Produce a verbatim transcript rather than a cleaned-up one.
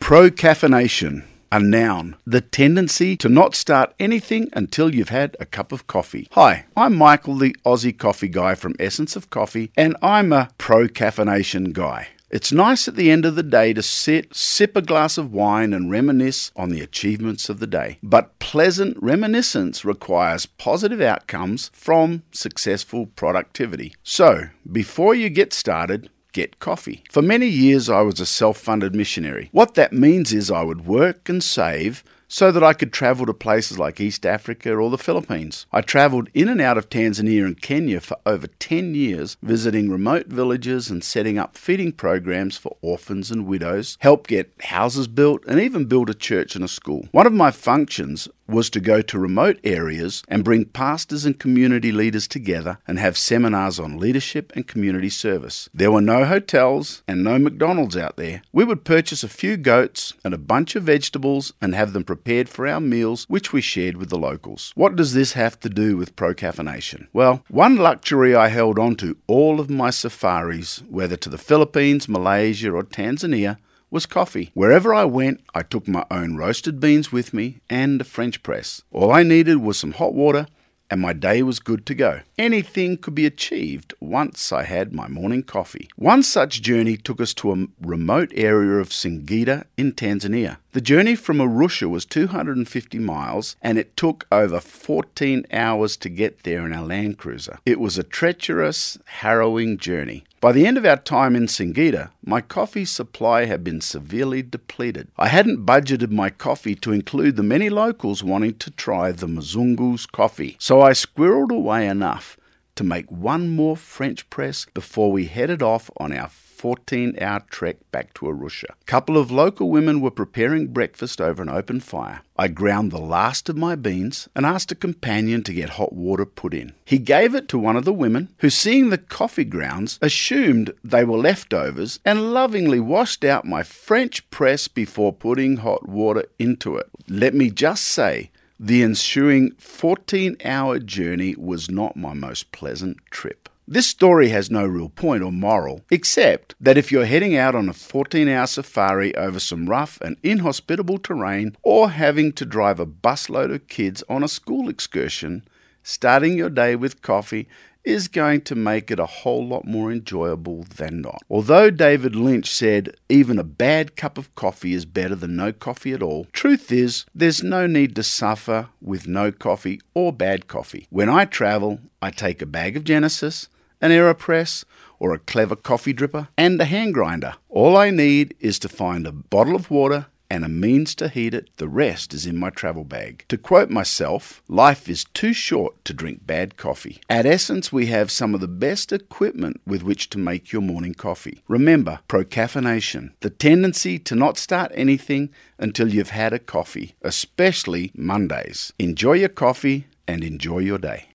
Procaffeination, a noun, the tendency to not start anything until you've had a cup of coffee. Hi, I'm Michael, the Aussie coffee guy from Essence of Coffee, and I'm a procaffeination guy. It's nice at the end of the day to sit, sip a glass of wine and reminisce on the achievements of the day. But pleasant reminiscence requires positive outcomes from successful productivity. So, before you get started, get coffee. For many years, I was a self-funded missionary. What that means is I would work and save so that I could travel to places like East Africa or the Philippines. I travelled in and out of Tanzania and Kenya for over ten years, visiting remote villages and setting up feeding programs for orphans and widows, helped get houses built, and even build a church and a school. One of my functions was to go to remote areas and bring pastors and community leaders together and have seminars on leadership and community service. There were no hotels and no McDonald's out there. We would purchase a few goats and a bunch of vegetables and have them prepared for our meals, which we shared with the locals. What does this have to do with procaffeination? Well, one luxury I held on to all of my safaris, whether to the Philippines, Malaysia or Tanzania, was coffee. Wherever I went, I took my own roasted beans with me and a French press. All I needed was some hot water and my day was good to go. Anything could be achieved once I had my morning coffee. One such journey took us to a remote area of Singida in Tanzania. The journey from Arusha was two hundred fifty miles and it took over fourteen hours to get there in our Land Cruiser. It was a treacherous, harrowing journey. By the end of our time in Singida, my coffee supply had been severely depleted. I hadn't budgeted my coffee to include the many locals wanting to try the Mzungu's coffee, so I squirreled away enough to make one more French press before we headed off on our fourteen-hour trek back to Arusha. A couple of local women were preparing breakfast over an open fire. I ground the last of my beans and asked a companion to get hot water put in. He gave it to one of the women, who, seeing the coffee grounds, assumed they were leftovers and lovingly washed out my French press before putting hot water into it. Let me just say, the ensuing fourteen-hour journey was not my most pleasant trip. This story has no real point or moral, except that if you're heading out on a fourteen-hour safari over some rough and inhospitable terrain, or having to drive a busload of kids on a school excursion, starting your day with coffee is going to make it a whole lot more enjoyable than not. Although David Lynch said even a bad cup of coffee is better than no coffee at all, truth is there's no need to suffer with no coffee or bad coffee. When I travel, I take a bag of Genesis, an AeroPress, or a clever coffee dripper, and a hand grinder. All I need is to find a bottle of water and a means to heat it. The rest is in my travel bag. To quote myself, life is too short to drink bad coffee. At Essence, we have some of the best equipment with which to make your morning coffee. Remember, procaffeination, the tendency to not start anything until you've had a coffee, especially Mondays. Enjoy your coffee and enjoy your day.